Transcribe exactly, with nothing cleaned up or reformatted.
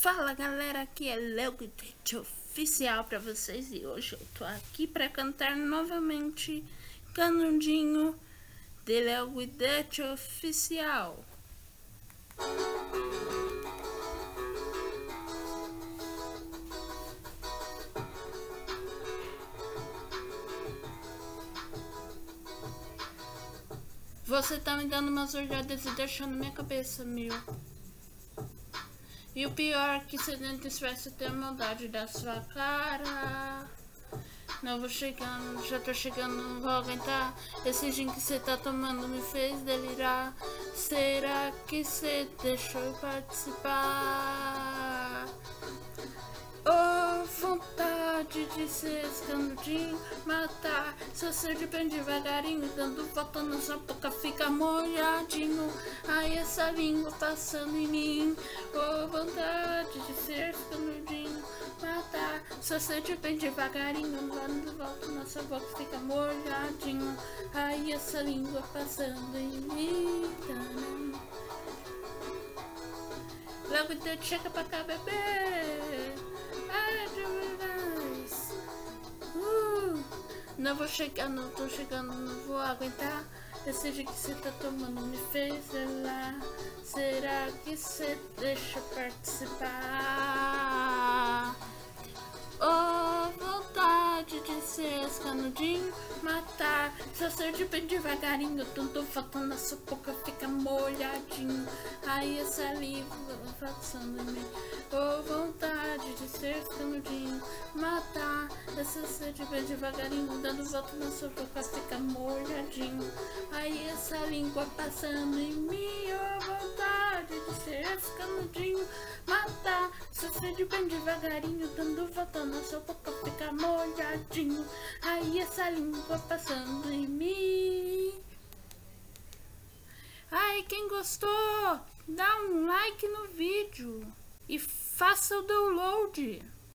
Fala galera, aqui é Léo Guidetti Oficial pra vocês e hoje eu tô aqui pra cantar novamente Canudinho de Léo Guidetti Oficial. Você tá me dando umas olhadas e deixando minha cabeça mil. E o pior é que você nem tivesse ter a maldade da sua cara. Não vou chegando, já tô chegando, não vou aguentar. Esse gin que você tá tomando me fez delirar. Será que você deixou eu participar? Oh, vontade de ser escandudinho, matar seu ser bem devagarinho, dando volta na sua boca, fica molhadinho. Ai, essa língua passando em mim. Oh, vontade de ser escandudinho, matar seu ser bem devagarinho, dando volta na sua boca, fica molhadinho. Ai, essa língua passando em mim. Logo Deus chega pra cá, bebê. Uh, não vou chegar, não tô chegando, não vou aguentar. Esse jeito que você tá tomando me fez lá. Será que você deixa eu participar? Oh, vontade de ser escanudinho, matar seu ser de bem devagarinho, tanto faltando na sua boca, fica molhadinho. Aí essa língua passando em mim. Oh, vontade de ser escanudinho, matar essa ser de bem devagarinho, dando volta na sua boca, fica molhadinho. Aí essa língua passando em mim. Oh, vontade de ser escanudinho, matar seu ser de bem devagarinho, dando volta na sua boca, fica molhadinho. Aí essa língua passando em mim. Ai, quem gostou, dá um like no vídeo e faça o download.